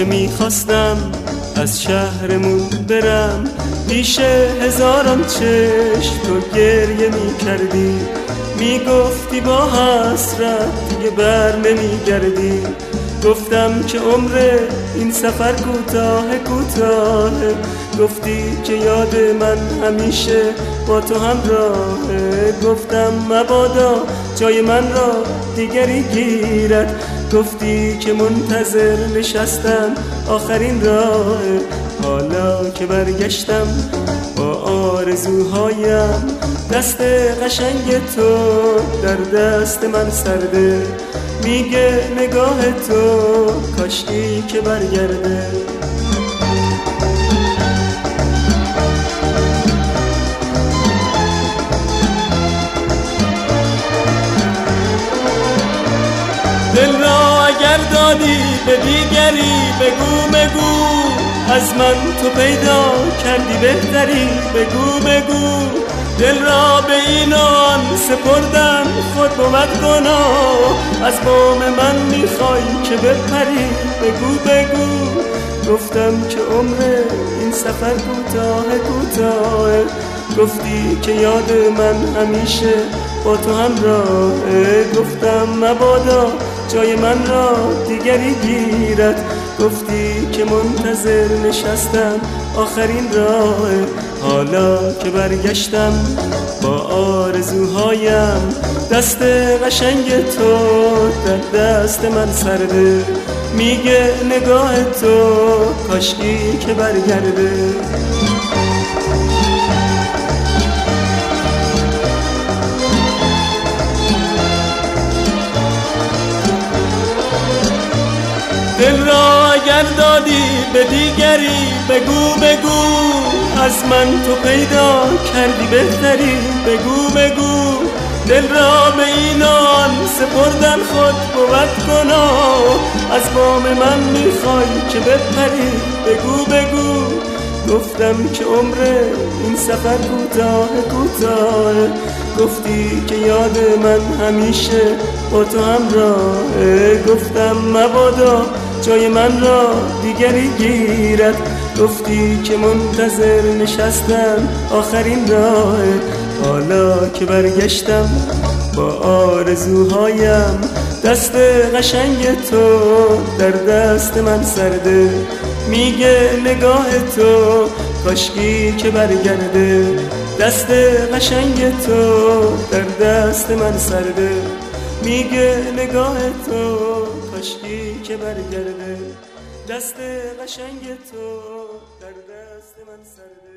که میخواستم از شهرمون برم، پیش هزاران چشم تو گریه میکردی، میگفتی با حسرت دیگه بر نمیگردی. گفتم که عمر این سفر کوتاه کوتاهه، گفتی که یاد من همیشه با تو همراهه. گفتم مبادا جای من را دیگری گیرد، گفتی که منتظر نشستم آخرین راهه. حالا که برگشتم با آرزوهایم، دست قشنگ تو در دست من سرده، میگه نگاه تو کاشکی که برگرده. دل را اگر دادی به دیگری بگو، از من تو پیدا کردی بهتری بگو. دل را به این آن سپردن خود بود گناه، از بام من میخوای که بپری بگو. گفتم که عمر این سفر کوتاه، گفتی که یاد من همیشه با تو همراهه. گفتم مبادا جای من را دیگری گیرد، گفتی که منتظر نشستم آخرین راهه. حالا که برگشتم با آرزوهایم، دست قشنگ تو در دست من سرده، میگه نگاه تو کاشکی که برگرده. دل را اگر دادی به دیگری بگو، از من تو پیدا کردی بهتری بگو. دل را به اینان سپردن خود بود گناه، از بام من میخوای که بپری بگو. گفتم که عمر این سفر کوتاه، گفتی که یاد من همیشه با تو همراهه. گفتم مبادا جای من را دیگری گیرد، گفتی که منتظر نشستم آخرین راهه. حالا که برگشتم با آرزوهایم، دست قشنگ تو در دست من سرده، میگه نگاه تو کاشکی که برگرده. دست قشنگ تو در دست من سرده، میگه نگاه تو کاشکی که برگرده. دست قشنگ تو در دست من سرده.